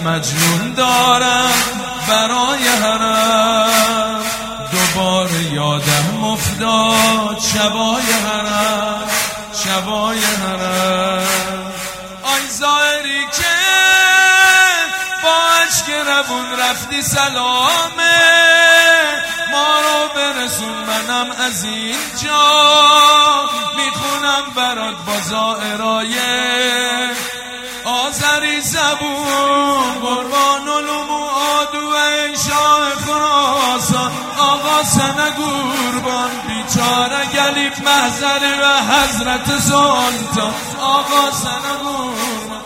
مجنون دارم برای حرم، دوباره یادم افتاد شبای حرم، شبای حرم. آی زائری که با عشق روون رفتی سلامه، ما رو برسون منم از اینجا میخونم برات با زائرای آذری زبون، قربان علوم آدو ای شاه خراسان، آقا سنه قربان بیچاره گلیب محضری و حضرت سلطان، آقا سنه قربان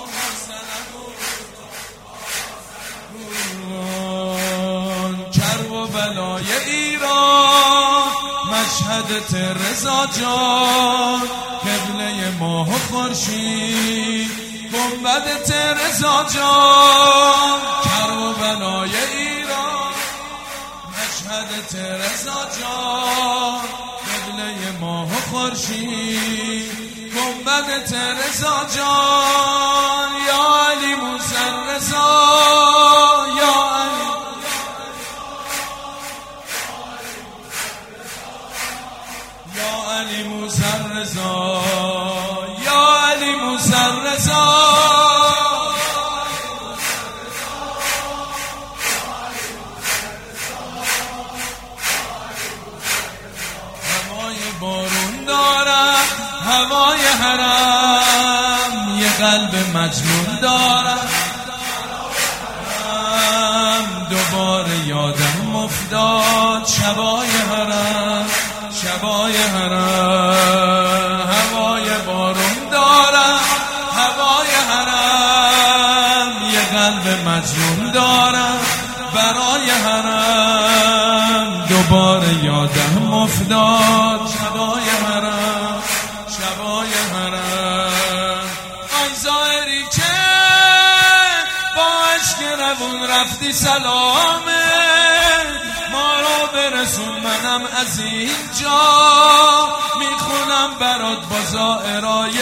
کرب و بلای ایران، مشهد رضا جان، قبله ماه و خورشید، گنبد رضا جان، کرب و بلای ایران، مشهد رضا جان، قبله ماه و خورشید، گنبد رضا جان، یا علی موسی رضا، یا علی علی موسی رضا، یا علی موسی رضا، هوای بارون دارم هوای حرم، یه قلب مجنون دارم، دوباره یادم افتاد شبای حرم، شبای حرم. هوای بارون دارم هوای حرم، یه قلب مجنون دارم برای حرم، دوباره یادم افتاد شبای حرم، شبای حرم. آی زائری که با عشق روون رفتی سلامه، ما رو برسون منم از اینجا میخونم برات با زائرای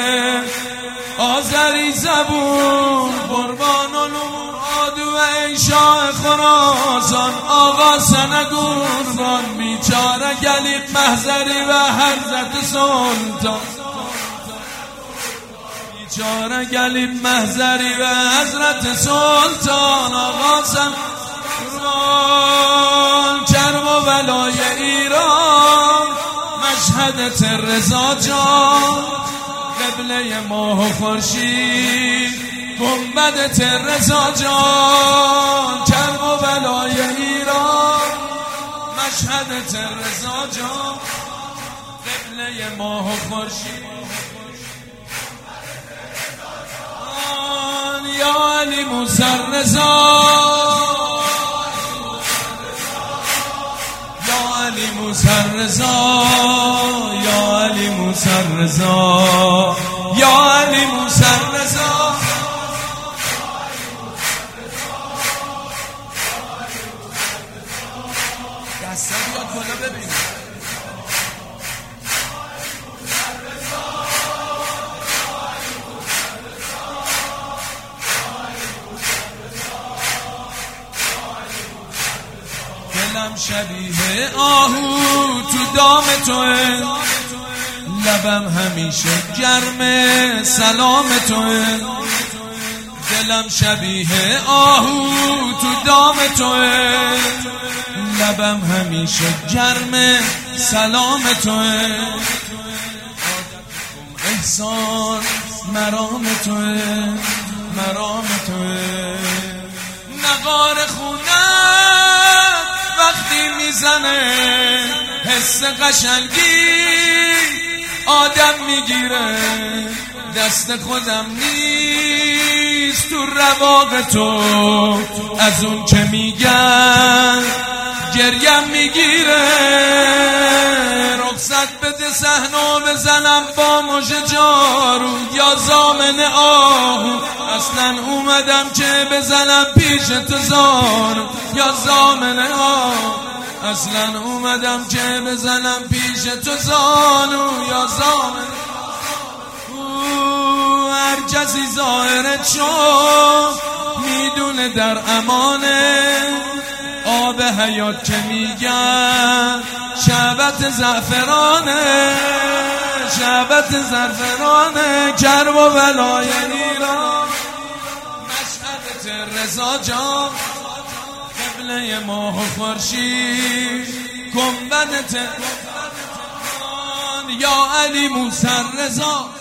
آذری زبون، قربان علوم آدو ای شاه خراسان، آقا سنه قربان بیچاره گلیب محضری و حضرت سلطان، بیچاره گلیب محضری و حضرت سلطان، آقا سنه قربان کرب و بلای ایران، مشهد رضا جان، قبله ماه و خورشید، گنبد رضا جان، کرب و بلای ایران، مشهد رضا جان، قبله ماه و خورشید، یا علی موسی رضا، علی موسی رضا، یا علی موسی رضا، یا علی موسی رضا. دسته بیاد بالا ببین. دلم شبیه آهو تو دام توه، لبم همیشه گرم سلام توه، دلم شبیه آهو تو دام توه، لبم همیشه گرم سلام توه، احسان مرام توه، مرام توه، نقار خونم وقتی میزنه حس قشنگی آدم میگیره، دست خودم نیست تو رواق تو، از اون که میگن گریم میگیره، رخصت بده صحنو بزنم با مژه جارو یا زامن آهو، اصلا اومدم که بزنم پیش تو زارو یا زامن آهو، اصلا اومدم که بزنم پیش تو زانو یا زامن، هر کسی ظاهرت شد میدونه در امانه، آب حیات که میگن شعبت زعفرانه، شعبت زعفرانه، کرب و بلای ایران، مشهد رضا جان، قبله ماه و خورشید، گنبد تهران، یا علی موسی رضا.